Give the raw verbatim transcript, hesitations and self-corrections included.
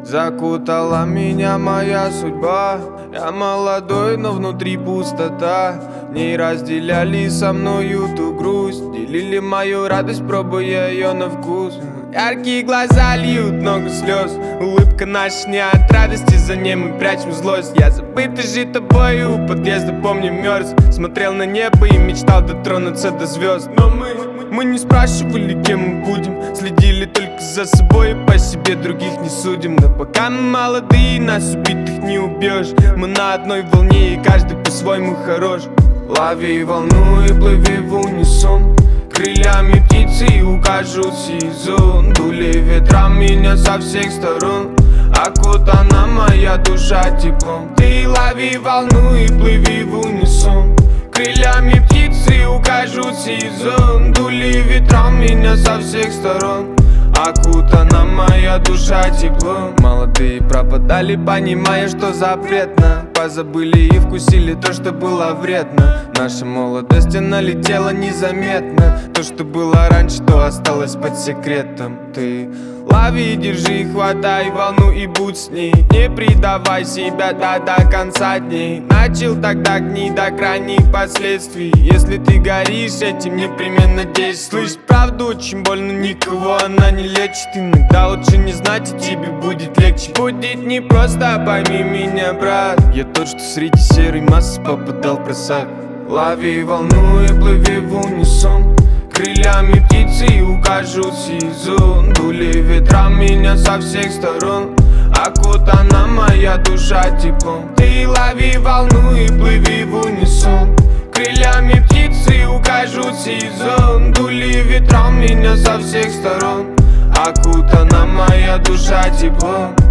Закутала меня моя судьба. Я молодой, но внутри пустота. В ней разделяли со мною ту грусть, делили мою радость, пробуя ее на вкус. Яркие глаза льют много слез. Улыбка наша не от радости, за ней мы прячем злость. Я забытый же тобой у подъезда, помню, мерз. Смотрел на небо и мечтал дотронуться до звезд. Но мы, мы не спрашивали, кем мы будем. Следили только за собой и по себе других не судим. Но пока мы молодые, нас убитых не убьешь. Мы на одной волне и каждый по-своему хорош. Лови волну и плыви в унисон. Крыльями птицы укажут сезон. Дули ветра меня со всех сторон. Окутана моя душа теплом. Ты лови волну и плыви в унисон. Крыльями птицы укажут сезон. Дули ветра меня со всех сторон. Окутана моя душа теплом. Молодые пропадали, понимая, что запретно. Позабыли и вкусили то, что было вредно. Наша молодость, она летела незаметно. То, что было раньше, то осталось под секретом. Ты лови, держи, хватай волну и будь с ней. Не предавай себя до, до конца дней. Начал тогда гнить до крайних последствий. Если ты горишь этим, непременно действуй. Слышь, правду очень больно, никого она не лечит. Иногда лучше не знать, и тебе будет легче. Будет непросто, пойми меня, брат. Я тот, что среди серой массы попадал в просак. Лови волну и плыви в унисон. Крыльями птицы укажут сезон. Дули ветра меня со всех сторон. Окутана моя душа теплом. Ты лови волну и плыви в унисон. Крыльями птицы укажут сезон. Дули ветра меня со всех сторон. Окутана моя душа теплом.